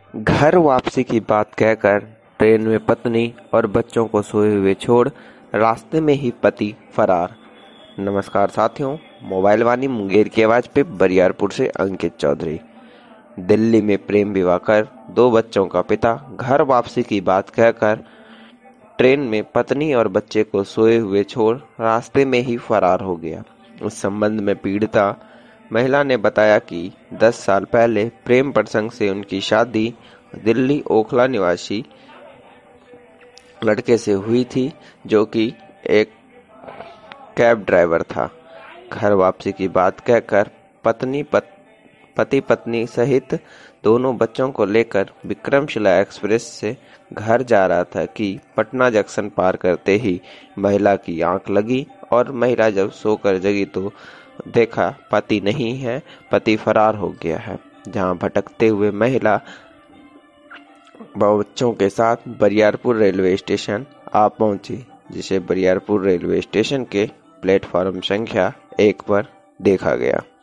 घर वापसी की बात कहकर ट्रेन में पत्नी और बच्चों को सोए हुए छोड़ रास्ते में ही पति फरार। नमस्कार साथियों, मोबाइल वाणी मुंगेर की आवाज पे बरियारपुर से अंकित चौधरी। दिल्ली में प्रेम विवाह कर 2 बच्चों का पिता घर वापसी की बात कहकर ट्रेन में पत्नी और बच्चे को सोए हुए छोड़ रास्ते में ही फरार हो गया। इस संबंध में पीड़िता महिला ने बताया कि 10 साल पहले प्रेम प्रसंग से उनकी शादी दिल्ली ओखला निवासी लड़के से हुई थी, जो कि एक कैब ड्राइवर था। घर वापसी की बात कहकर पति पत्नी सहित दोनों बच्चों को लेकर विक्रमशिला एक्सप्रेस से घर जा रहा था कि पटना जंक्शन पार करते ही महिला की आंख लगी और महिला जब सोकर जगी तो देखा पति नहीं है, पति फरार हो गया है। जहां भटकते हुए महिला बच्चों के साथ बरियारपुर रेलवे स्टेशन आ पहुंची, जिसे बरियारपुर रेलवे स्टेशन के प्लेटफॉर्म संख्या 1 पर देखा गया।